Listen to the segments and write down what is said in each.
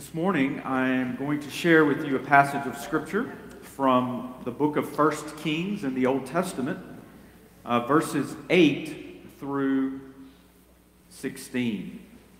This morning, I am going to share with you a passage of Scripture from the book of 1 Kings in the Old Testament, verses 8 through 16.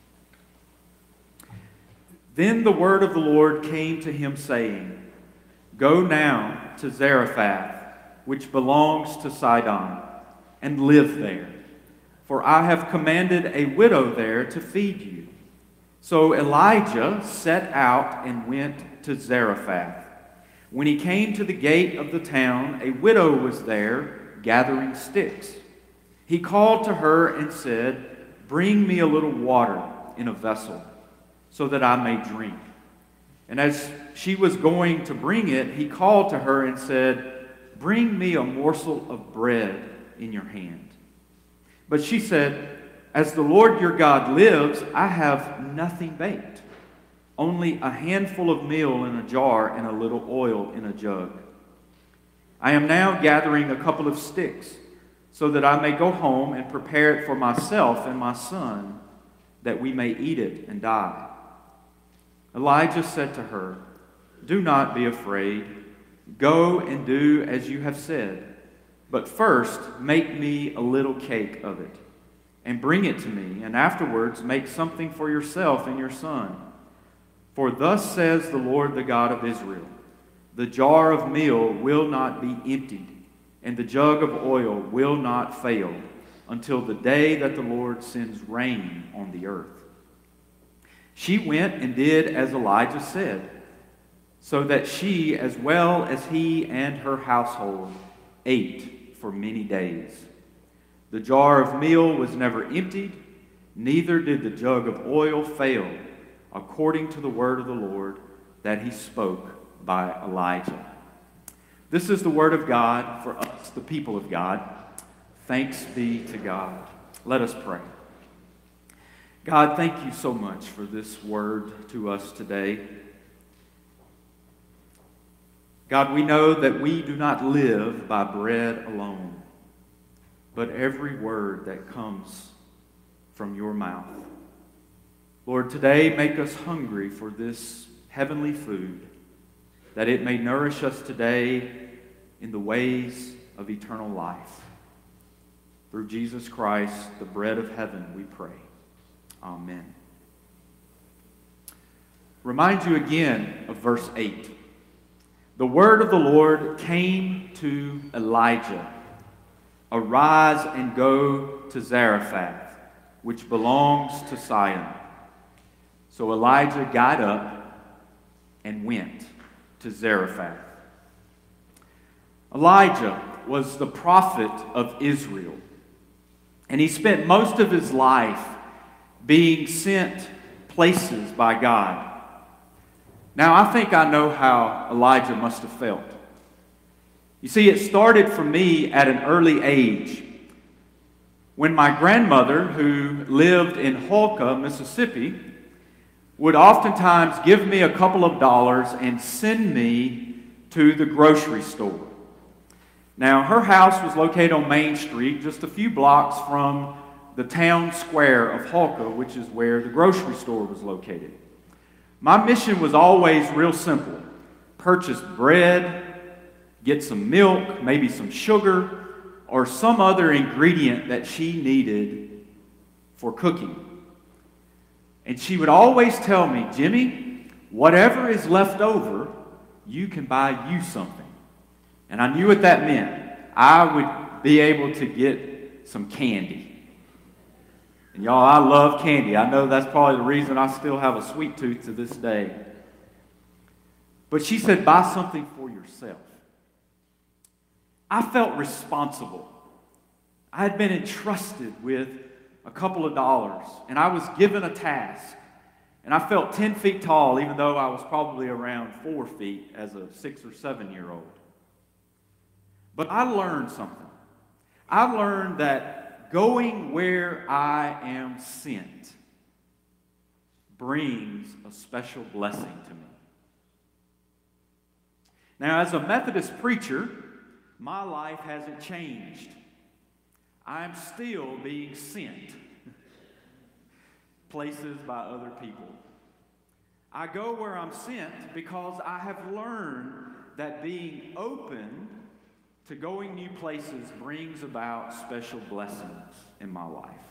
Then the word of the Lord came to him, saying, Go now to Zarephath, which belongs to Sidon, and live there, for I have commanded a widow there to feed you. So Elijah set out and went to Zarephath. When he came to the gate of the town, a widow was there gathering sticks. He called to her and said, Bring me a little water in a vessel, so that I may drink. And as she was going to bring it, he called to her and said, Bring me a morsel of bread in your hand. But she said, As the Lord your God lives, I have nothing baked, only a handful of meal in a jar and a little oil in a jug. I am now gathering a couple of sticks, so that I may go home and prepare it for myself and my son, that we may eat it and die. Elijah said to her, Do not be afraid. Go and do as you have said, but first make me a little cake of it, and bring it to me, and afterwards make something for yourself and your son. For thus says the Lord, the God of Israel, the jar of meal will not be emptied, and the jug of oil will not fail, until the day that the Lord sends rain on the earth. She went and did as Elijah said, so that she, as well as he and her household, ate for many days. The jar of meal was never emptied, neither did the jug of oil fail, according to the word of the Lord that he spoke by Elijah. This is the word of God for us, the people of God. Thanks be to God. Let us pray. God, thank you so much for this word to us today. God, we know that we do not live by bread alone, but every word that comes from your mouth. Lord, today make us hungry for this heavenly food, that it may nourish us today in the ways of eternal life. Through Jesus Christ, the bread of heaven, we pray. Amen. Remind you again of verse 8. The word of the Lord came to Elijah. Arise and go to Zarephath, which belongs to Sidon. So Elijah got up and went to Zarephath. Elijah was the prophet of Israel, and he spent most of his life being sent places by God. Now, I think I know how Elijah must have felt. You see, it started for me at an early age when my grandmother, who lived in Holka, Mississippi, would oftentimes give me a couple of dollars and send me to the grocery store. Now, her house was located on Main Street, just a few blocks from the town square of Holka, which is where the grocery store was located. My mission was always real simple. Purchase bread, get some milk, maybe some sugar, or some other ingredient that she needed for cooking. And she would always tell me, Jimmy, whatever is left over, you can buy you something. And I knew what that meant. I would be able to get some candy. And y'all, I love candy. I know that's probably the reason I still have a sweet tooth to this day. But she said, buy something for yourself. I felt responsible. I had been entrusted with a couple of dollars, and I was given a task. And I felt 10 feet tall, even though I was probably around 4 feet as a 6 or 7-year-old. But I learned something. I learned that going where I am sent brings a special blessing to me. Now, as a Methodist preacher, my life hasn't changed. I'm still being sent places by other people. I go where I'm sent because I have learned that being open to going new places brings about special blessings in my life.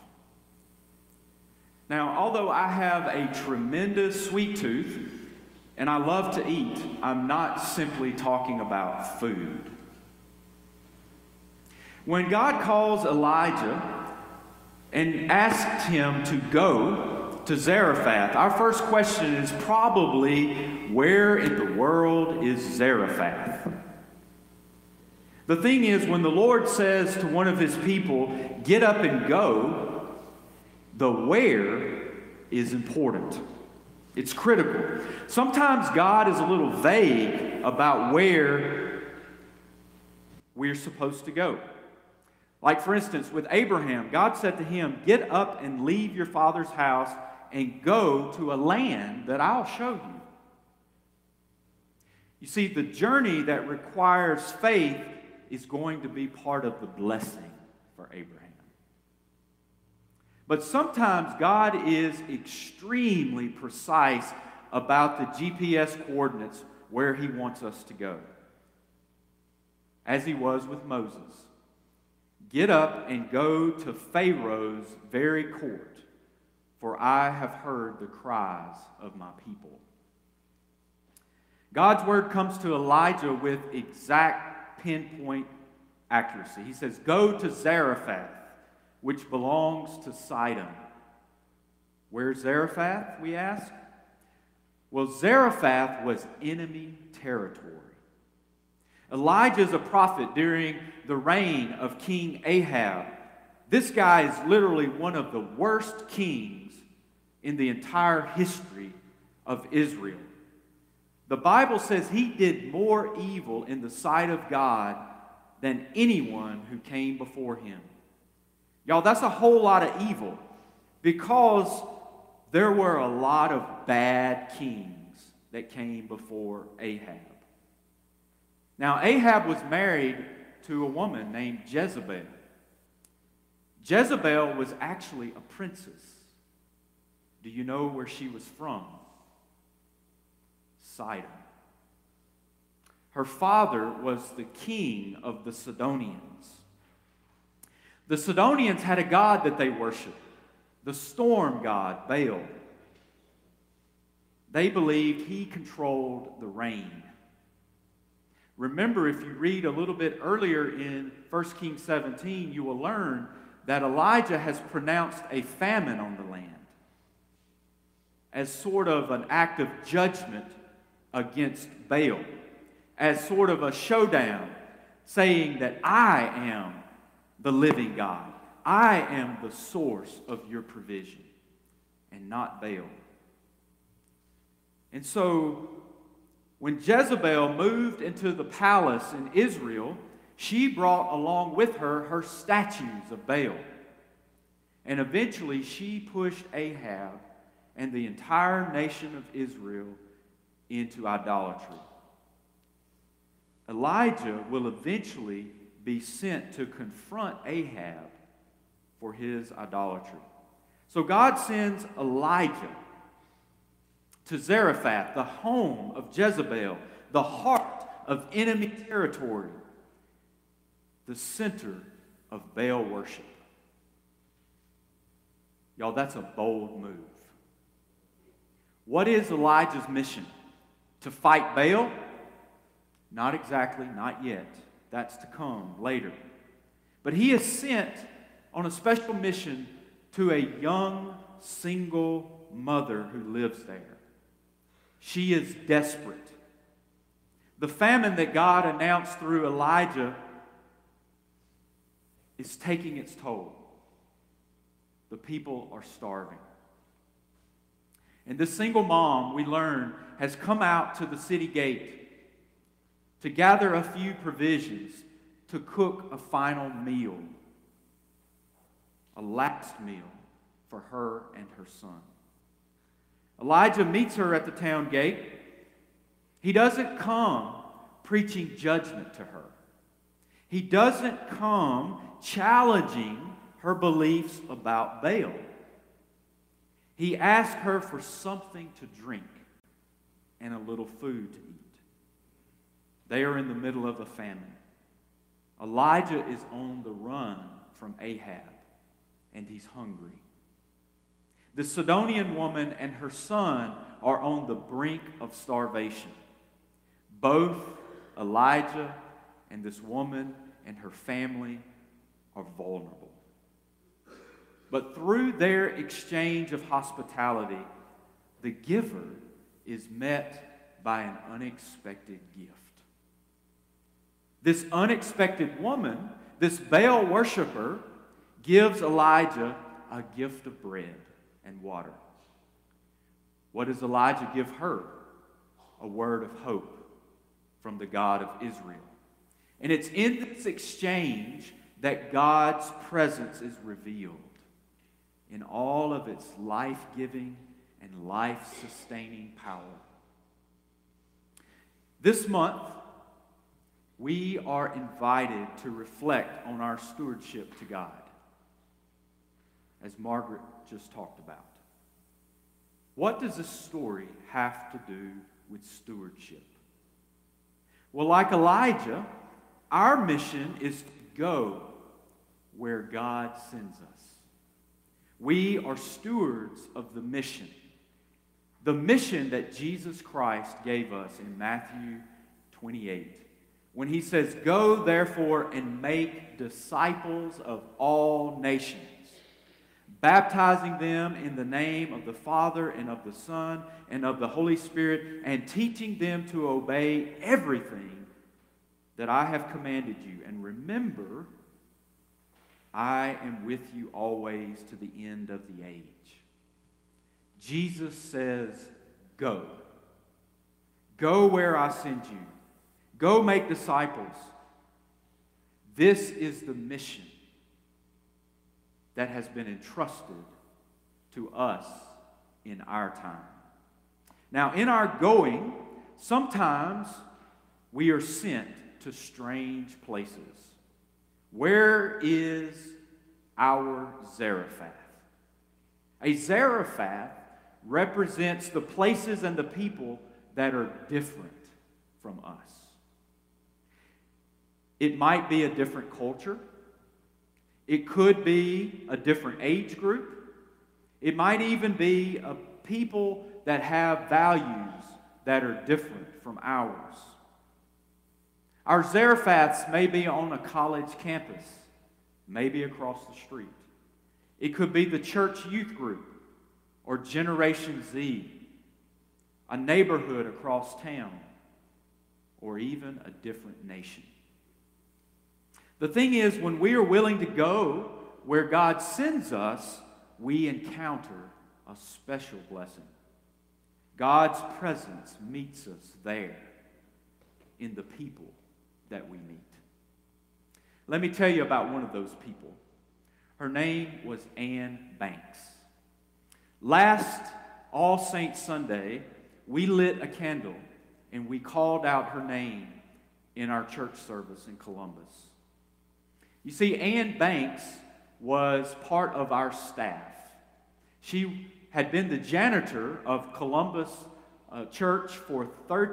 Now, although I have a tremendous sweet tooth and I love to eat, I'm not simply talking about food. When God calls Elijah and asks him to go to Zarephath, our first question is probably, where in the world is Zarephath? The thing is, when the Lord says to one of his people, get up and go, the where is important. It's critical. Sometimes God is a little vague about where we're supposed to go. Like, for instance, with Abraham, God said to him, get up and leave your father's house and go to a land that I'll show you. You see, the journey that requires faith is going to be part of the blessing for Abraham. But sometimes God is extremely precise about the GPS coordinates where he wants us to go, as he was with Moses. Get up and go to Pharaoh's very court, for I have heard the cries of my people. God's word comes to Elijah with exact pinpoint accuracy. He says, go to Zarephath, which belongs to Sidon. Where's Zarephath, we ask? Well, Zarephath was enemy territory. Elijah is a prophet during the reign of King Ahab. This guy is literally one of the worst kings in the entire history of Israel. The Bible says he did more evil in the sight of God than anyone who came before him. Y'all, that's a whole lot of evil, because there were a lot of bad kings that came before Ahab. Now, Ahab was married to a woman named Jezebel. Jezebel was actually a princess. Do you know where she was from? Sidon. Her father was the king of the Sidonians. The Sidonians had a god that they worshiped, the storm god, Baal. They believed he controlled the rain. Remember, if you read a little bit earlier in 1 Kings 17, you will learn that Elijah has pronounced a famine on the land as sort of an act of judgment against Baal, as sort of a showdown, saying that I am the living God. I am the source of your provision, and not Baal. And so, when Jezebel moved into the palace in Israel, she brought along with her her statues of Baal. And eventually she pushed Ahab and the entire nation of Israel into idolatry. Elijah will eventually be sent to confront Ahab for his idolatry. So God sends Elijah to Zarephath, the home of Jezebel, the heart of enemy territory, the center of Baal worship. Y'all, that's a bold move. What is Elijah's mission? To fight Baal? Not exactly, not yet. That's to come later. But he is sent on a special mission to a young, single mother who lives there. She is desperate. The famine that God announced through Elijah is taking its toll. The people are starving. And this single mom, we learn, has come out to the city gate to gather a few provisions to cook a final meal, a last meal for her and her son. Elijah meets her at the town gate. He doesn't come preaching judgment to her. He doesn't come challenging her beliefs about Baal. He asks her for something to drink. and a little food to eat. They are in the middle of a famine. Elijah is on the run from Ahab, and he's hungry. The Sidonian woman and her son are on the brink of starvation. Both Elijah and this woman and her family are vulnerable. But through their exchange of hospitality, the giver is met by an unexpected gift. This unexpected woman, this Baal worshiper, gives Elijah a gift of bread and water. What does Elijah give her? A word of hope from the God of Israel. And it's in this exchange that God's presence is revealed in all of its life-giving and life-sustaining power. This month, we are invited to reflect on our stewardship to God, as Margaret just talked about. What does this story have to do with stewardship? Well, like Elijah, our mission is to go where God sends us. We are stewards of the mission that Jesus Christ gave us in Matthew 28. When he says, "Go therefore and make disciples of all nations, baptizing them in the name of the Father and of the Son and of the Holy Spirit, and teaching them to obey everything that I have commanded you. And remember, I am with you always to the end of the age." Jesus says, go. Go where I send you. Go make disciples. This is the mission that has been entrusted to us in our time. Now, in our going, sometimes we are sent to strange places. Where is our Zarephath? A Zarephath represents the places and the people that are different from us. It might be a different culture. It could be a different age group. It might even be a people that have values that are different from ours. Our Zarephats may be on a college campus, maybe across the street. It could be the church youth group or Generation Z, a neighborhood across town, or even a different nation. The thing is, when we are willing to go where God sends us, we encounter a special blessing. God's presence meets us there in the people that we meet. Let me tell you about one of those people. Her name was Ann Banks. Last All Saints Sunday, we lit a candle and we called out her name in our church service in Columbus. You see, Ann Banks was part of our staff. She had been the janitor of Columbus Church for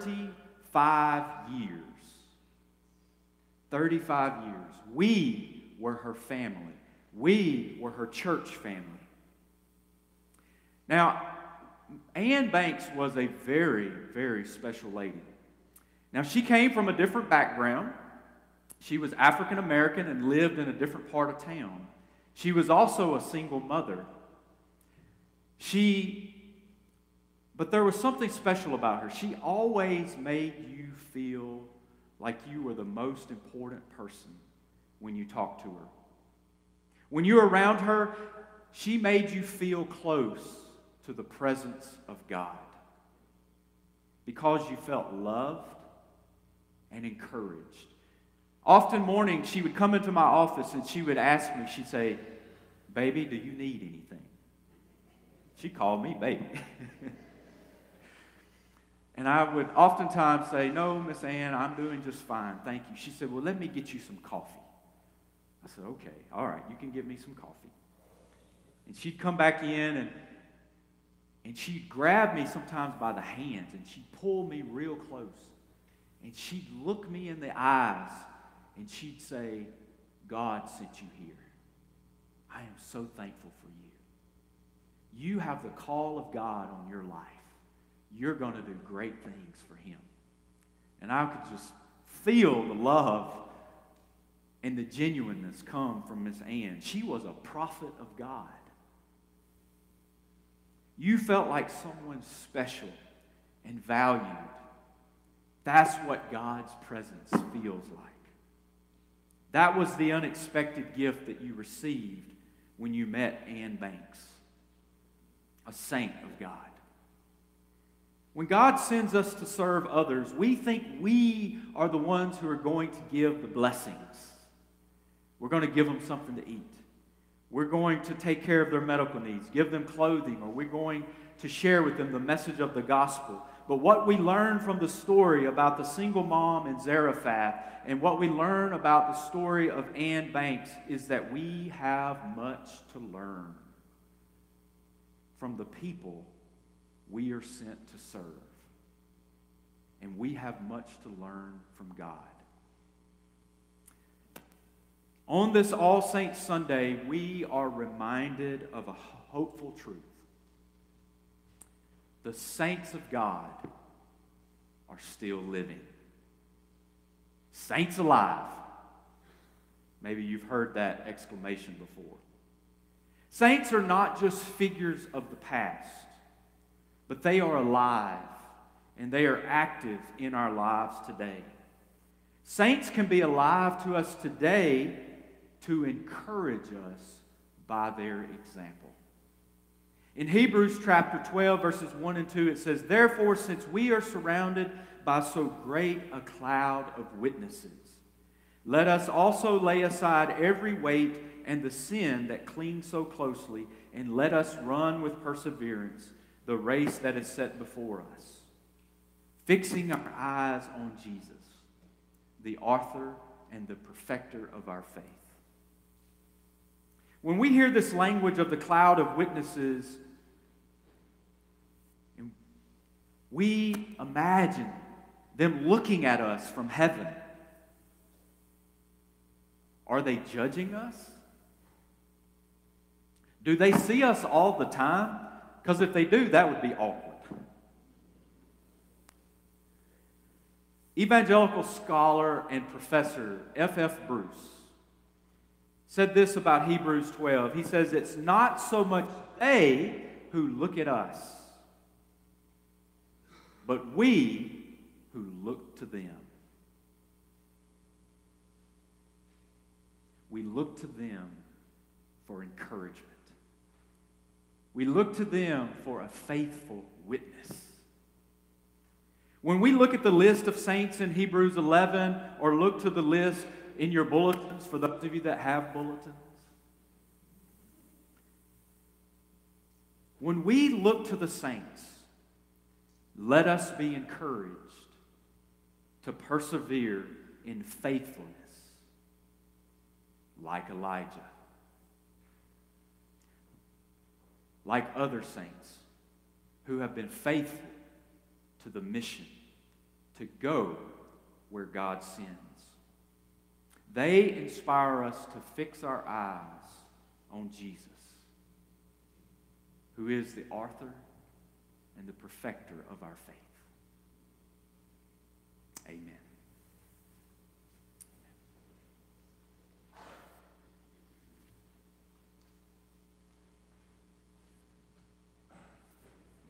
35 years. 35 years. We were her family. We were her church family. Now, Ann Banks was a very, very special lady. Now, she came from a different background. She was African American and lived in a different part of town. She was also a single mother. But there was something special about her. She always made you feel like you were the most important person when you talked to her. When you were around her, she made you feel close to the presence of God because you felt loved and encouraged. Often mornings, she would come into my office and she would ask me, she'd say, "Baby, do you need anything?" She called me baby. And I would oftentimes say, "No, Miss Ann, I'm doing just fine, thank you." She said, "Well, let me get you some coffee." I said, "Okay, all right, you can get me some coffee." And she'd come back in and And she'd grab me sometimes by the hands, and she'd pull me real close. And she'd look me in the eyes, and she'd say, God sent you here. I am so thankful for you. You have the call of God on your life. You're going to do great things for him. And I could just feel the love and the genuineness come from Miss Ann. She was a prophet of God. You felt like someone special and valued. That's what God's presence feels like. That was the unexpected gift that you received when you met Ann Banks, a saint of God. When God sends us to serve others, we think we are the ones who are going to give the blessings. We're going to give them something to eat. We're going to take care of their medical needs, give them clothing, or we're going to share with them the message of the gospel. But what we learn from the story about the single mom in Zarephath and what we learn about the story of Ann Banks is that we have much to learn from the people we are sent to serve. And we have much to learn from God. On this All Saints Sunday, we are reminded of a hopeful truth. The saints of God are still living. Saints alive. Maybe you've heard that exclamation before. Saints are not just figures of the past, but they are alive and they are active in our lives today. Saints can be alive to us today to encourage us by their example. In Hebrews chapter 12, verses 1 and 2, it says, "Therefore, since we are surrounded by so great a cloud of witnesses, let us also lay aside every weight and the sin that clings so closely, and let us run with perseverance the race that is set before us, fixing our eyes on Jesus, the author and the perfecter of our faith." When we hear this language of the cloud of witnesses, we imagine them looking at us from heaven. Are they judging us? Do they see us all the time? Because if they do, that would be awkward. Evangelical scholar and professor F.F. Bruce said this about Hebrews 12. He says, "It's not so much they who look at us, but we who look to them." We look to them for encouragement. We look to them for a faithful witness. When we look at the list of saints in Hebrews 11, or look to the list in your bulletins, for those of you that have bulletins, when we look to the saints, let us be encouraged to persevere in faithfulness like Elijah, like other saints who have been faithful to the mission to go where God sends. They inspire us to fix our eyes on Jesus, who is the author and the perfecter of our faith. Amen.